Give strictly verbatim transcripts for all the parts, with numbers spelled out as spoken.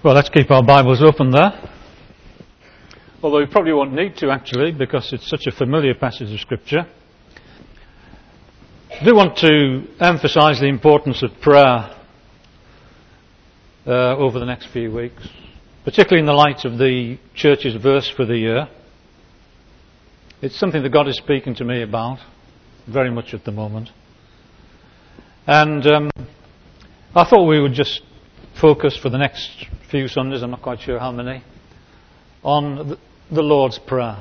Well, let's keep our Bibles open there. Although we probably won't need to actually, because it's such a familiar passage of Scripture. I do want to emphasise the importance of prayer uh, over the next few weeks, particularly in the light of the church's verse for the year. It's something that God is speaking to me about very much at the moment. And um, I thought we would just focus for the next few Sundays, I'm not quite sure how many, on the, the Lord's Prayer.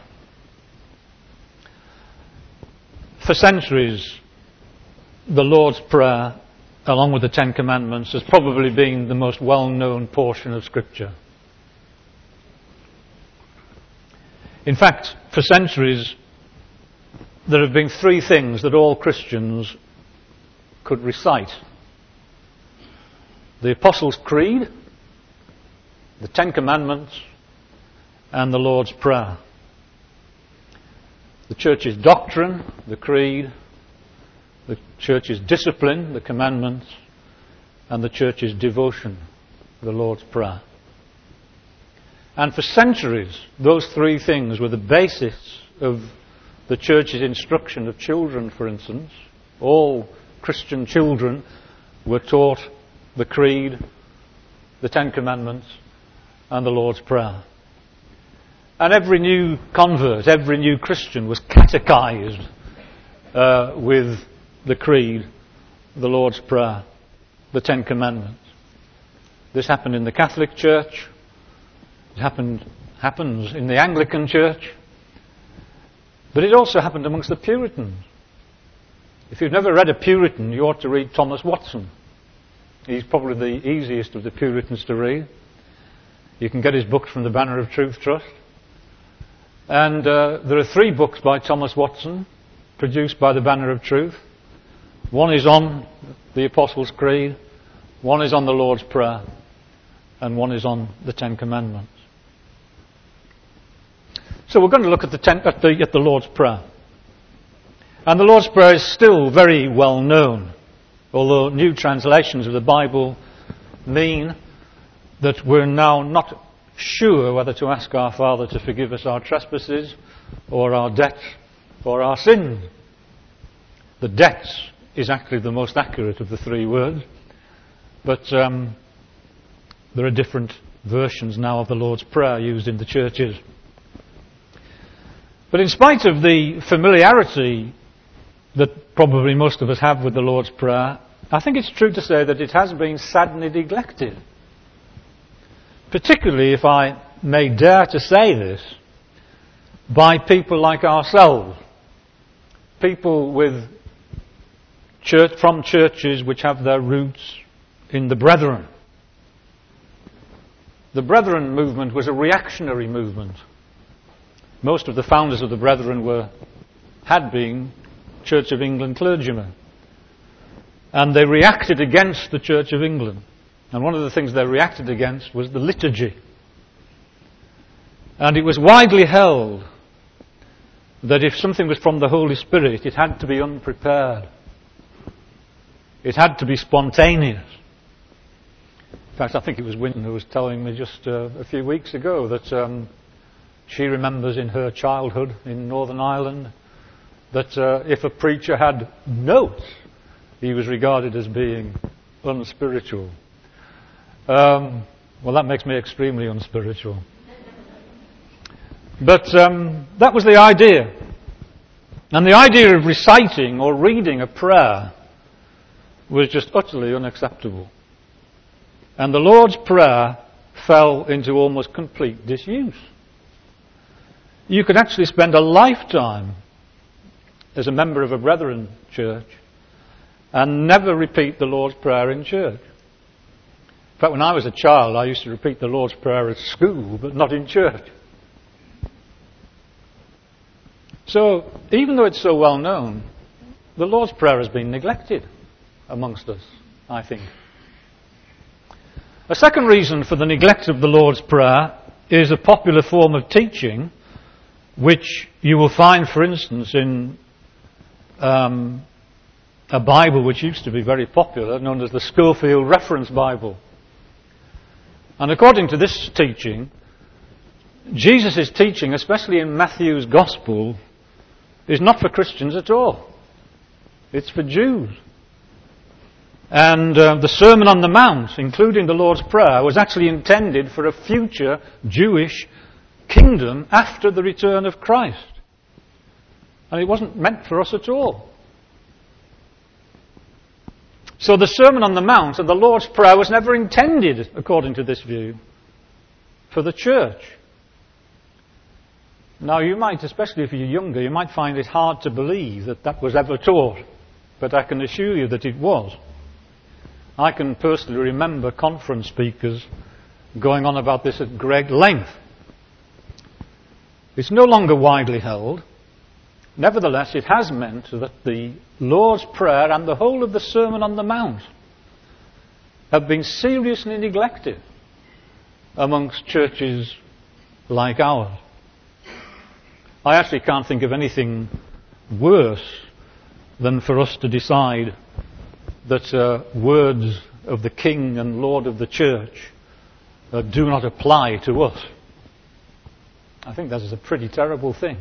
For centuries, the Lord's Prayer, along with the Ten Commandments, has probably been the most well-known portion of Scripture. In fact, for centuries, there have been three things that all Christians could recite: the Apostles' Creed, the Ten Commandments, and the Lord's Prayer. The church's doctrine, the Creed, the church's discipline, the Commandments, and the church's devotion, the Lord's Prayer. And for centuries, those three things were the basis of the church's instruction of children, for instance. All Christian children were taught the Creed, the Ten Commandments, and the Lord's Prayer. And every new convert, every new Christian was catechized uh, with the Creed, the Lord's Prayer, the Ten Commandments. This happened in the Catholic Church. It happened, happens in the Anglican Church. But it also happened amongst the Puritans. If you've never read a Puritan, you ought to read Thomas Watson. He's probably the easiest of the Puritans to read. You can get his books from the Banner of Truth Trust. And uh, there are three books by Thomas Watson produced by the Banner of Truth. One is on the Apostles' Creed, one is on the Lord's Prayer, and one is on the Ten Commandments. So we're going to look at the, ten, at the, at the Lord's Prayer. And the Lord's Prayer is still very well known, although new translations of the Bible mean that we're now not sure whether to ask our Father to forgive us our trespasses or our debts or our sins. The debts is actually the most accurate of the three words, but um, there are different versions now of the Lord's Prayer used in the churches. But in spite of the familiarity that probably most of us have with the Lord's Prayer, I think it's true to say that it has been sadly neglected. Particularly, if I may dare to say this, by people like ourselves. People with church, from churches which have their roots in the Brethren. The Brethren movement was a reactionary movement. Most of the founders of the Brethren were, had been Church of England clergymen. And they reacted against the Church of England. And one of the things they reacted against was the liturgy. And it was widely held that if something was from the Holy Spirit, it had to be unprepared. It had to be spontaneous. In fact, I think it was Winton who was telling me just uh, a few weeks ago that um, she remembers in her childhood in Northern Ireland that uh, if a preacher had notes, he was regarded as being unspiritual. Um, well, that makes me extremely unspiritual. But um, that was the idea. And the idea of reciting or reading a prayer was just utterly unacceptable. And the Lord's Prayer fell into almost complete disuse. You could actually spend a lifetime as a member of a Brethren church and never repeat the Lord's Prayer in church. In fact, when I was a child, I used to repeat the Lord's Prayer at school, but not in church. So, even though it's so well known, the Lord's Prayer has been neglected amongst us, I think. A second reason for the neglect of the Lord's Prayer is a popular form of teaching, which you will find, for instance, in um, a Bible which used to be very popular, known as the Schofield Reference Bible. And according to this teaching, Jesus' teaching, especially in Matthew's Gospel, is not for Christians at all. It's for Jews. And uh, the Sermon on the Mount, including the Lord's Prayer, was actually intended for a future Jewish kingdom after the return of Christ. And it wasn't meant for us at all. So the Sermon on the Mount and the Lord's Prayer was never intended, according to this view, for the church. Now you might, especially if you're younger, you might find it hard to believe that that was ever taught. But I can assure you that it was. I can personally remember conference speakers going on about this at great length. It's no longer widely held. Nevertheless, it has meant that the Lord's Prayer and the whole of the Sermon on the Mount have been seriously neglected amongst churches like ours. I actually can't think of anything worse than for us to decide that uh, words of the King and Lord of the Church uh, do not apply to us. I think that is a pretty terrible thing.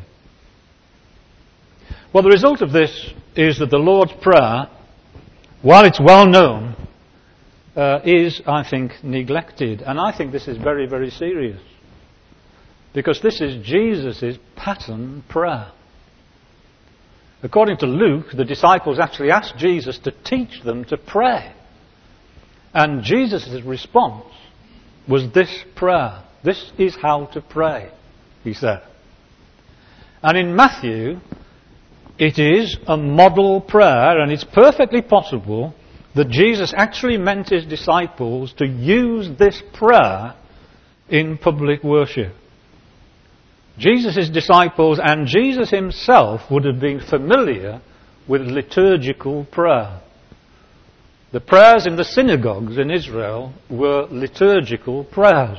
Well, the result of this is that the Lord's Prayer, while it's well known, uh, is, I think, neglected. And I think this is very, very serious. Because this is Jesus' pattern prayer. According to Luke, the disciples actually asked Jesus to teach them to pray. And Jesus' response was this prayer. This is how to pray, he said. And in Matthew, it is a model prayer, and it's perfectly possible that Jesus actually meant his disciples to use this prayer in public worship. Jesus' disciples and Jesus himself would have been familiar with liturgical prayer. The prayers in the synagogues in Israel were liturgical prayers.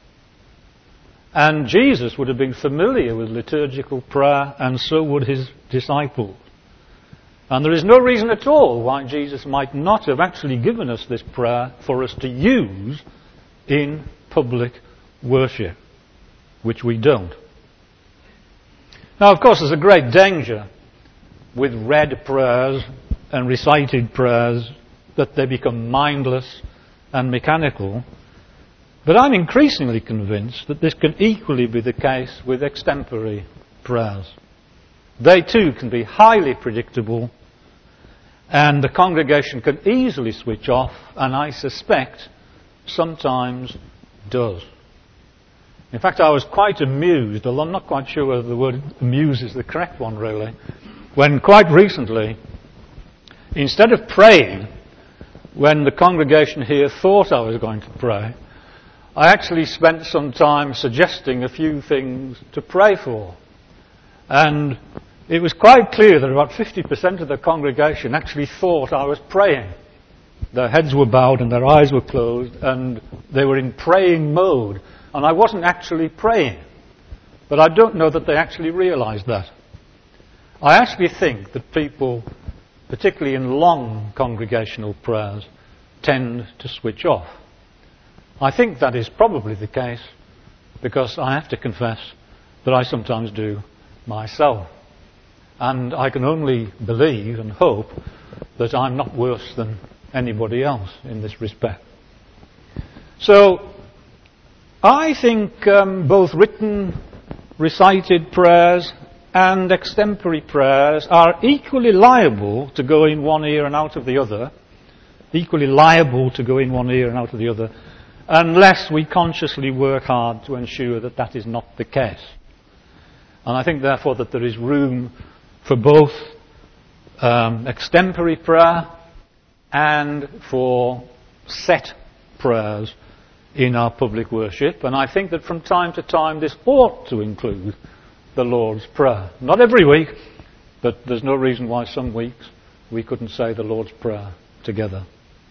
And Jesus would have been familiar with liturgical prayer, and so would his disciples. And there is no reason at all why Jesus might not have actually given us this prayer for us to use in public worship, which we don't. Now, of course, there's a great danger with read prayers and recited prayers that they become mindless and mechanical. But I'm increasingly convinced that this can equally be the case with extempore prayers. They too can be highly predictable, and the congregation can easily switch off, and I suspect sometimes does. In fact, I was quite amused, although I'm not quite sure whether the word amuse is the correct one really, when quite recently, instead of praying, when the congregation here thought I was going to pray, I actually spent some time suggesting a few things to pray for. And it was quite clear that about fifty percent of the congregation actually thought I was praying. Their heads were bowed and their eyes were closed, and they were in praying mode. And I wasn't actually praying. But I don't know that they actually realised that. I actually think that people, particularly in long congregational prayers, tend to switch off. I think that is probably the case because I have to confess that I sometimes do myself. And I can only believe and hope that I'm not worse than anybody else in this respect. So, I think um, both written, recited prayers and extempore prayers are equally liable to go in one ear and out of the other, equally liable to go in one ear and out of the other, unless we consciously work hard to ensure that that is not the case. And I think, therefore, that there is room for both um, extempore prayer and for set prayers in our public worship. And I think that from time to time this ought to include the Lord's Prayer. Not every week, but there's no reason why some weeks we couldn't say the Lord's Prayer together.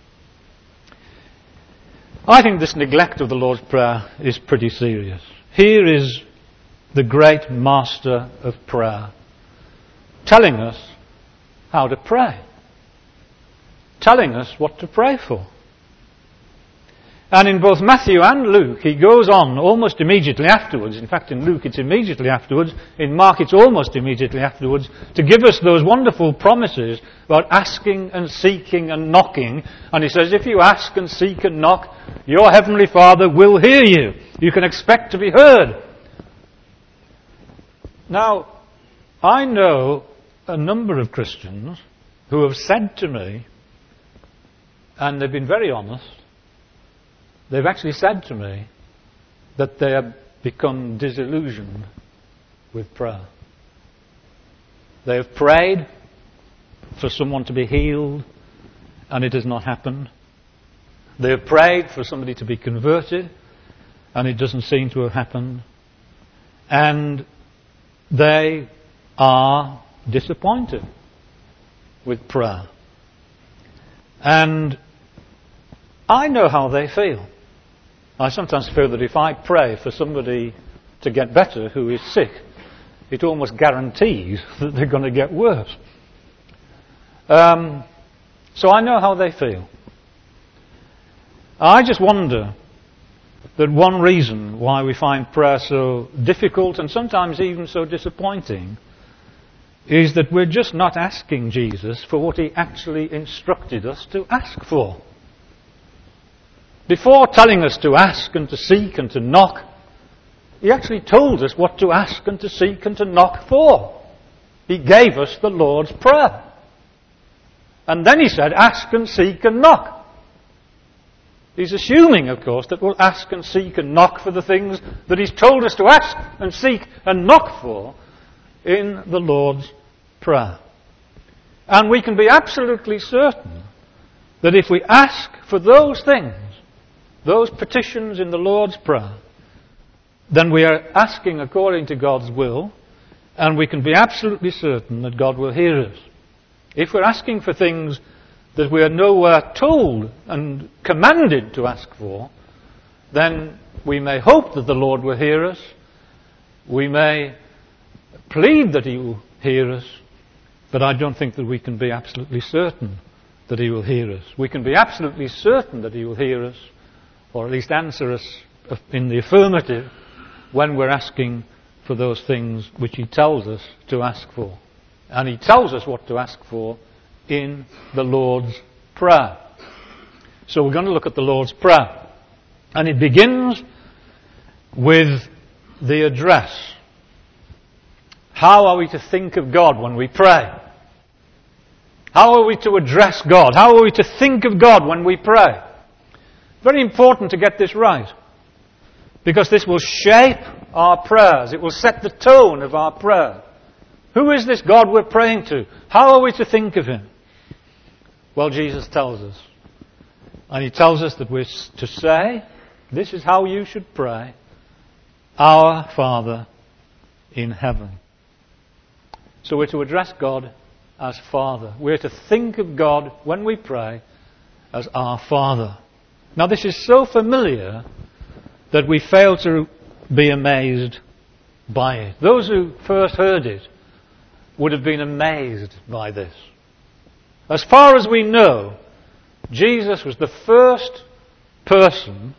I think this neglect of the Lord's Prayer is pretty serious. Here is the great master of prayer telling us how to pray, telling us what to pray for. And in both Matthew and Luke, he goes on almost immediately afterwards. In fact, in Luke it's immediately afterwards. In Mark it's almost immediately afterwards, to give us those wonderful promises about asking and seeking and knocking. And he says, if you ask and seek and knock, your heavenly Father will hear you. You can expect to be heard. Now, I know a number of Christians who have said to me, and they've been very honest, they've actually said to me that they have become disillusioned with prayer. They have prayed for someone to be healed and it has not happened. They have prayed for somebody to be converted and it doesn't seem to have happened. And they are disappointed with prayer. And I know how they feel. I sometimes feel that if I pray for somebody to get better who is sick, it almost guarantees that they're going to get worse. Um, so I know how they feel. I just wonder that one reason why we find prayer so difficult and sometimes even so disappointing is that we're just not asking Jesus for what he actually instructed us to ask for. Before telling us to ask and to seek and to knock, he actually told us what to ask and to seek and to knock for. He gave us the Lord's Prayer. And then he said, ask and seek and knock. He's assuming, of course, that we'll ask and seek and knock for the things that he's told us to ask and seek and knock for in the Lord's Prayer. And we can be absolutely certain that if we ask for those things, those petitions in the Lord's Prayer, then we are asking according to God's will, and we can be absolutely certain that God will hear us. If we're asking for things that we are nowhere told and commanded to ask for, then we may hope that the Lord will hear us. We may plead that he will hear us, but I don't think that we can be absolutely certain that he will hear us. We can be absolutely certain that he will hear us, or at least answer us in the affirmative, when we're asking for those things which he tells us to ask for. And he tells us what to ask for in the Lord's Prayer. So we're going to look at the Lord's Prayer. And it begins with the address. How are we to think of God when we pray? How are we to address God? How are we to think of God when we pray? Very important to get this right, because this will shape our prayers. It will set the tone of our prayer. Who is this God we're praying to? How are we to think of him? Well, Jesus tells us. And he tells us that we're to say, this is how you should pray, Our Father in heaven. So we're to address God as Father. We're to think of God when we pray as our Father. Now this is so familiar that we fail to be amazed by it. Those who first heard it would have been amazed by this. As far as we know, Jesus was the first person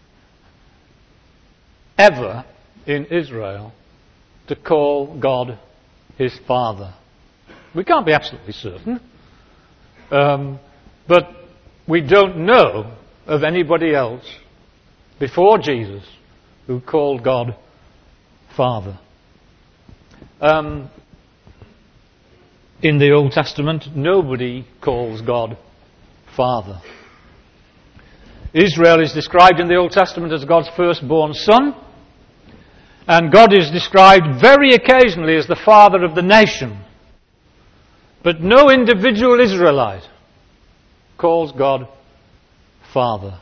ever in Israel to call God his Father. We can't be absolutely certain, um, but we don't know of anybody else before Jesus who called God Father. Um, in the Old Testament, nobody calls God Father. Israel is described in the Old Testament as God's firstborn son, and God is described very occasionally as the father of the nation. But no individual Israelite calls God Father.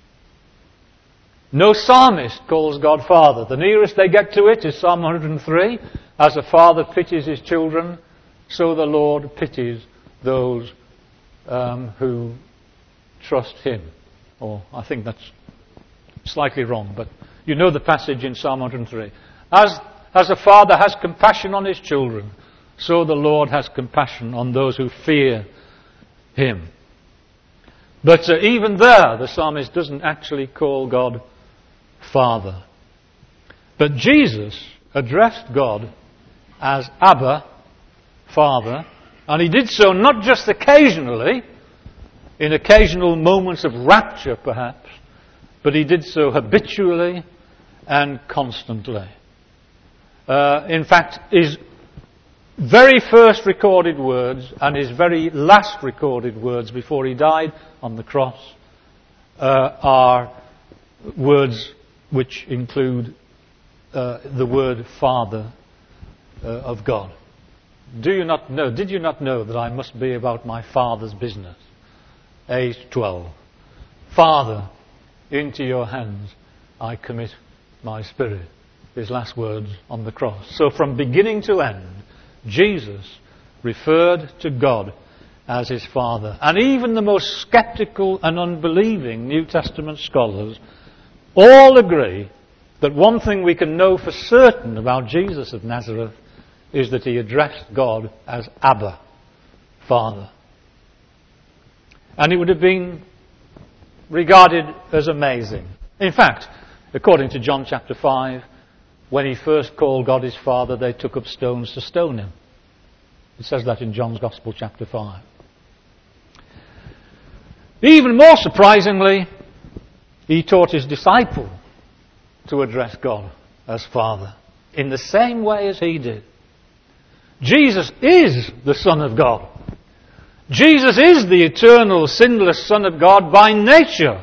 No psalmist calls God Father. The nearest they get to it is Psalm one hundred three. As a father pities his children, so the Lord pities those um, who trust him. Or I think that's slightly wrong, but you know the passage in Psalm one hundred three. As, as a father has compassion on his children, so the Lord has compassion on those who fear him. But uh, even there, the psalmist doesn't actually call God Father. But Jesus addressed God as Abba, Father, and he did so not just occasionally, in occasional moments of rapture perhaps, but he did so habitually and constantly. Uh, in fact, his very first recorded words and his very last recorded words before he died on the cross uh, are words which include uh, the word Father uh, of God. Do you not know, did you not know that I must be about my Father's business? Age twelve. Father, into your hands I commit my spirit. His last words on the cross. So from beginning to end, Jesus referred to God as his Father. And even the most sceptical and unbelieving New Testament scholars all agree that one thing we can know for certain about Jesus of Nazareth is that he addressed God as Abba, Father. And it would have been regarded as amazing. In fact, according to John chapter five, when he first called God his Father, they took up stones to stone him. It says that in John's Gospel chapter five. Even more surprisingly, he taught his disciple to address God as Father in the same way as he did. Jesus is the Son of God. Jesus is the eternal, sinless Son of God by nature.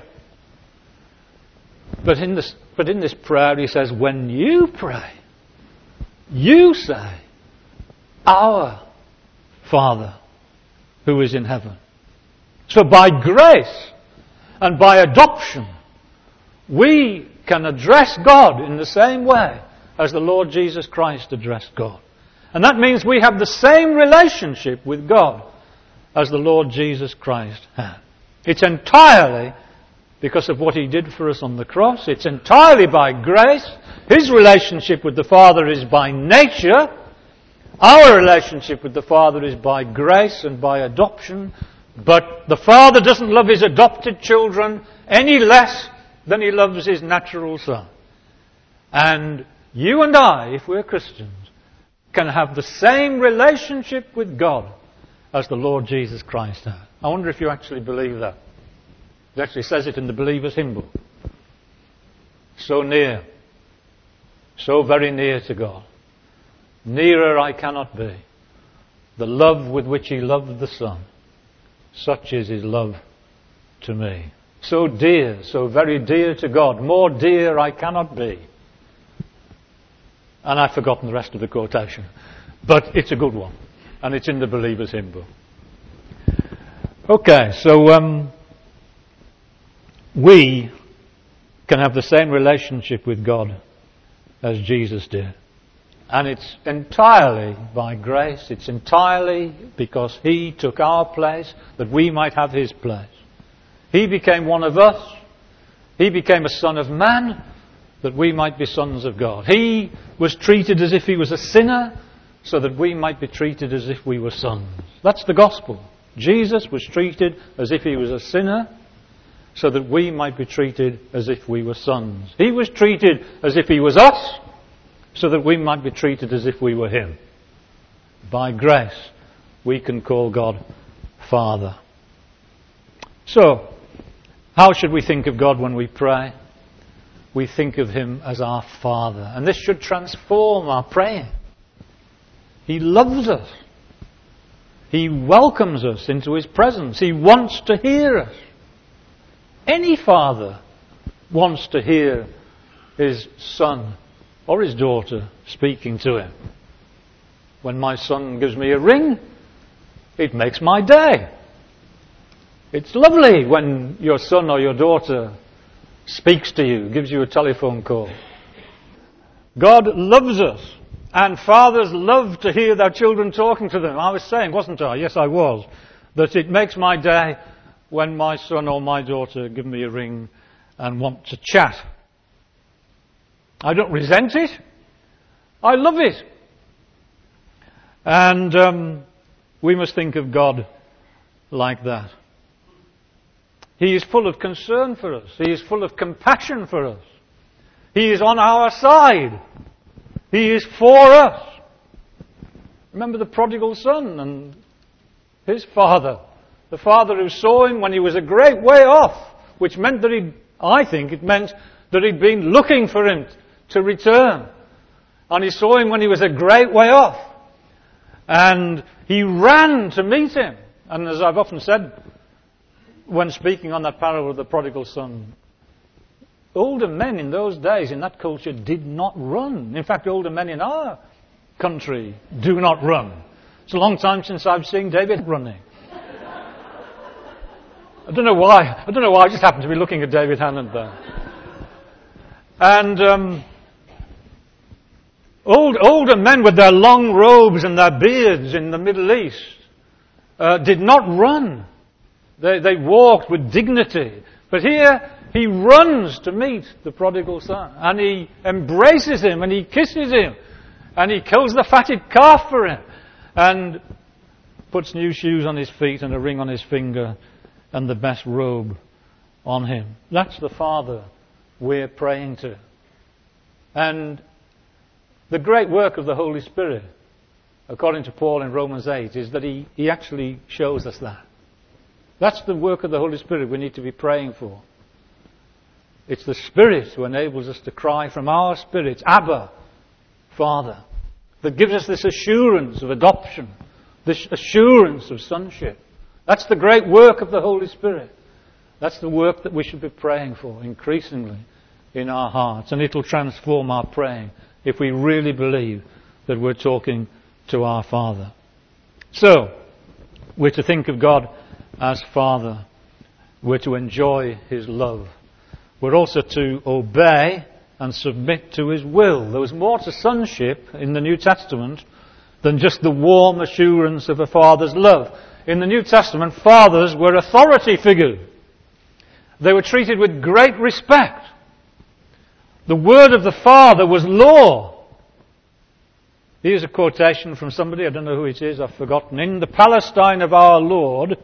But in this, but in this prayer he says, when you pray, you say, our Father who is in heaven. So by grace and by adoption, we can address God in the same way as the Lord Jesus Christ addressed God. And that means we have the same relationship with God as the Lord Jesus Christ had. It's entirely because of what he did for us on the cross. It's entirely by grace. His relationship with the Father is by nature. Our relationship with the Father is by grace and by adoption. But the Father doesn't love his adopted children any less than he loves his natural Son. And you and I, if we're Christians, can have the same relationship with God as the Lord Jesus Christ had. I wonder if you actually believe that. It actually says it in the Believer's Hymn Book. So near, so very near to God. Nearer I cannot be. The love with which he loved the Son, such is his love to me. So dear, so very dear to God. More dear I cannot be. And I've forgotten the rest of the quotation. But it's a good one. And it's in the Believer's Hymn Book. Okay, so um, we can have the same relationship with God as Jesus did. And it's entirely by grace. It's entirely because he took our place that we might have his place. He became one of us. He became a son of man that we might be sons of God. He was treated as if he was a sinner so that we might be treated as if we were sons. That's the gospel. Jesus was treated as if he was a sinner so that we might be treated as if we were sons. He was treated as if he was us so that we might be treated as if we were him. By grace, we can call God Father. So, how should we think of God when we pray? We think of him as our Father. And this should transform our praying. He loves us. He welcomes us into his presence. He wants to hear us. Any father wants to hear his son or his daughter speaking to him. When my son gives me a ring, it makes my day. It's lovely when your son or your daughter speaks to you, gives you a telephone call. God loves us, and fathers love to hear their children talking to them. I was saying, wasn't I? Yes, I was. That it makes my day when my son or my daughter give me a ring and want to chat. I don't resent it. I love it. And um, we must think of God like that. He is full of concern for us. He is full of compassion for us. He is on our side. He is for us. Remember the prodigal son and his father. The father who saw him when he was a great way off, which meant that he, I think it meant that he'd been looking for him to return. And he saw him when he was a great way off. And he ran to meet him. And as I've often said, when speaking on that parable of the prodigal son, older men in those days, in that culture, did not run. In fact, older men in our country do not run. It's a long time since I've seen David running. I don't know why. I don't know why. I just happened to be looking at David Hannant there. And um, old, older men with their long robes and their beards in the Middle East uh, did not run. They, they walked with dignity. But here, he runs to meet the prodigal son. And he embraces him and he kisses him. And he kills the fatted calf for him. And puts new shoes on his feet and a ring on his finger and the best robe on him. That's the Father we're praying to. And the great work of the Holy Spirit, according to Paul in Romans eight, is that he, he actually shows us that. That's the work of the Holy Spirit we need to be praying for. It's the Spirit who enables us to cry from our spirits, Abba, Father, that gives us this assurance of adoption, this assurance of sonship. That's the great work of the Holy Spirit. That's the work that we should be praying for increasingly in our hearts. And it'll transform our praying if we really believe that we're talking to our Father. So, we're to think of God as Father. We're to enjoy His love. We're also to obey and submit to His will. There was more to sonship in the New Testament than just the warm assurance of a father's love. In the New Testament, fathers were authority figures. They were treated with great respect. The word of the Father was law. Here's a quotation from somebody, I don't know who it is, I've forgotten. In the Palestine of our Lord,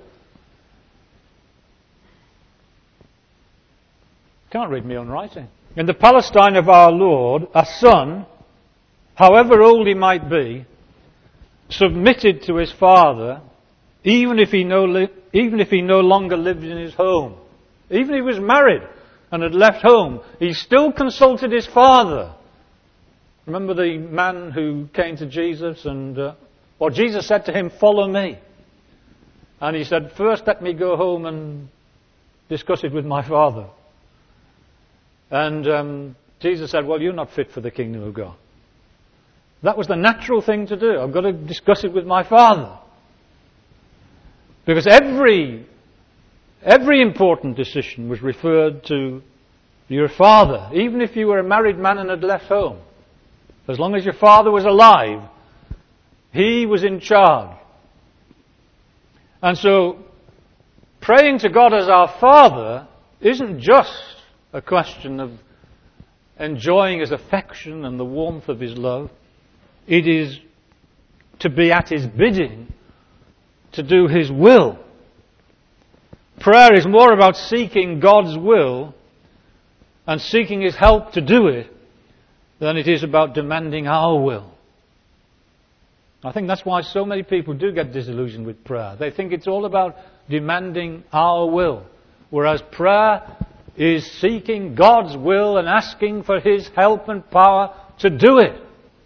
can't read my own writing. In the Palestine of our Lord, a son, however old he might be, submitted to his father, even if he no li- even if he no longer lived in his home. Even if he was married and had left home, he still consulted his father. Remember the man who came to Jesus and, uh, well, Jesus said to him, "Follow me." And he said, "First let me go home and discuss it with my father." And um, Jesus said, "Well, you're not fit for the kingdom of God." That was the natural thing to do. I've got to discuss it with my father. Because every, every important decision was referred to your father. Even if you were a married man and had left home. As long as your father was alive, he was in charge. And so, praying to God as our Father isn't just a question of enjoying His affection and the warmth of His love. It is to be at His bidding, to do His will. Prayer is more about seeking God's will and seeking His help to do it than it is about demanding our will. I think that's why so many people do get disillusioned with prayer. They think it's all about demanding our will, whereas prayer is seeking God's will and asking for His help and power to do it.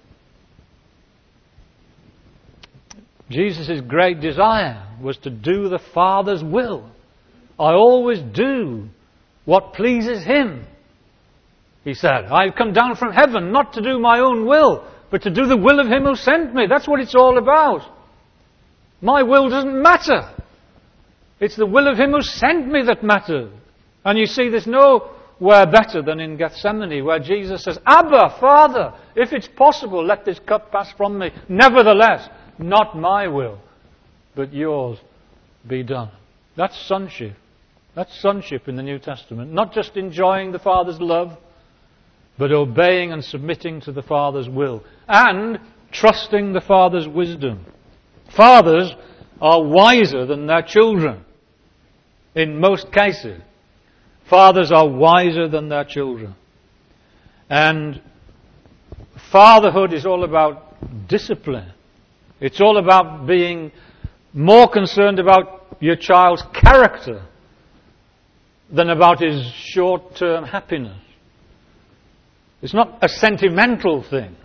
Jesus' great desire was to do the Father's will. I always do what pleases Him, He said. I've come down from heaven not to do my own will, but to do the will of Him who sent me. That's what it's all about. My will doesn't matter. It's the will of Him who sent me that matters. And you see, there's nowhere better than in Gethsemane, where Jesus says, "Abba, Father, if it's possible, let this cup pass from me. Nevertheless, not my will, but yours be done." That's sonship. That's sonship in the New Testament. Not just enjoying the Father's love, but obeying and submitting to the Father's will. And trusting the Father's wisdom. Fathers are wiser than their children. in most cases. Fathers are wiser than their children. And fatherhood is all about discipline. It's all about being more concerned about your child's character than about his short-term happiness. It's not a sentimental thing.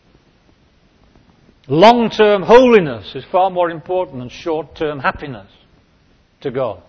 Long-term holiness is far more important than short-term happiness to God.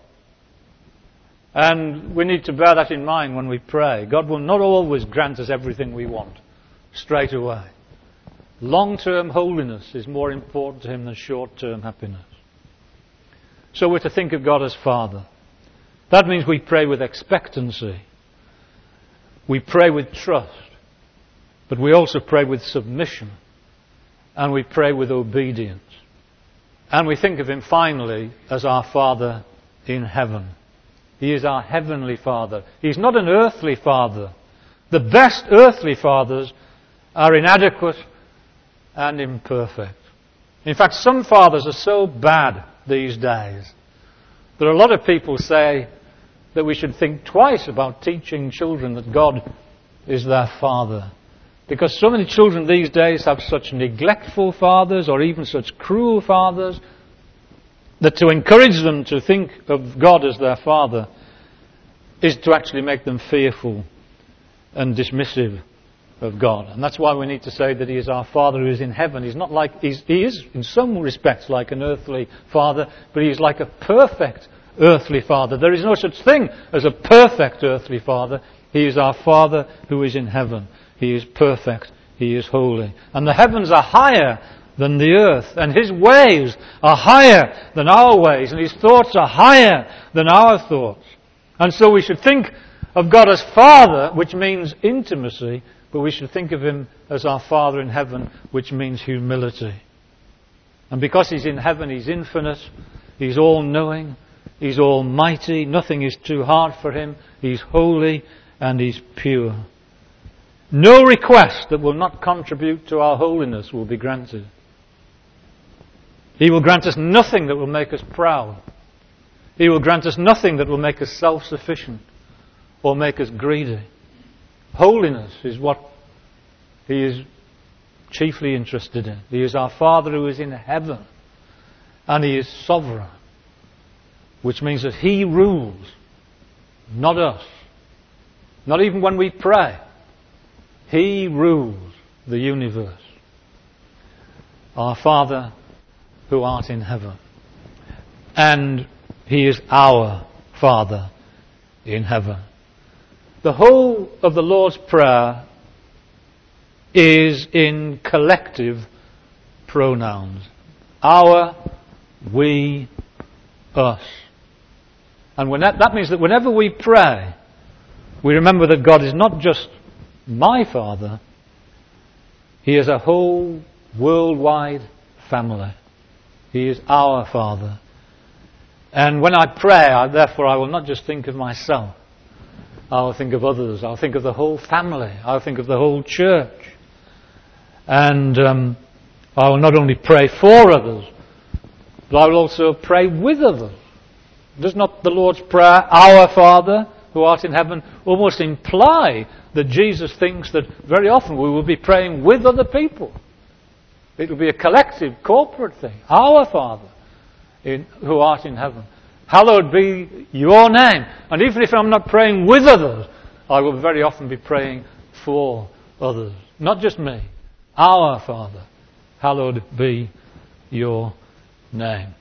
And we need to bear that in mind when we pray. God will not always grant us everything we want straight away. Long-term holiness is more important to him than short-term happiness. So we're to think of God as Father. That means we pray with expectancy. We pray with trust. But we also pray with submission. And we pray with obedience. And we think of him finally as our Father in heaven. He is our heavenly Father. He's not an earthly Father. The best earthly fathers are inadequate and imperfect. In fact, some fathers are so bad these days that a lot of people say that we should think twice about teaching children that God is their Father. Because so many children these days have such neglectful fathers or even such cruel fathers that to encourage them to think of God as their Father is to actually make them fearful and dismissive of God. And that's why we need to say that he is our Father who is in heaven. He's not like, he's, he is in some respects like an earthly father, but he is like a perfect earthly Father. There is no such thing as a perfect earthly Father. He is our Father who is in heaven. He is perfect. He is holy. And the heavens are higher than the earth. And his ways are higher than our ways. And his thoughts are higher than our thoughts. And so we should think of God as Father, which means intimacy, but we should think of him as our Father in heaven, which means humility. And because he's in heaven, he's infinite, he's all-knowing, he's almighty, nothing is too hard for him, he's holy and he's pure. No request that will not contribute to our holiness will be granted. He will grant us nothing that will make us proud. He will grant us nothing that will make us self-sufficient or make us greedy. Holiness is what he is chiefly interested in. He is our Father who is in heaven, and he is sovereign, which means that he rules, not us. Not even when we pray. He rules the universe. Our Father who art in heaven. And he is our Father in heaven. The whole of the Lord's Prayer is in collective pronouns. Our, we, us. And when that, that means that whenever we pray, we remember that God is not just my Father, he is a whole worldwide family. He is our Father. And when I pray, I, therefore, I will not just think of myself. I will think of others. I'll think of the whole family. I'll think of the whole church. And um, I will not only pray for others, but I will also pray with others. Does not the Lord's Prayer, our Father who art in heaven, almost imply that Jesus thinks that very often we will be praying with other people? It will be a collective, corporate thing. Our Father in, who art in heaven, hallowed be your name. And even if I'm not praying with others, I will very often be praying for others. Not just me. Our Father, hallowed be your name.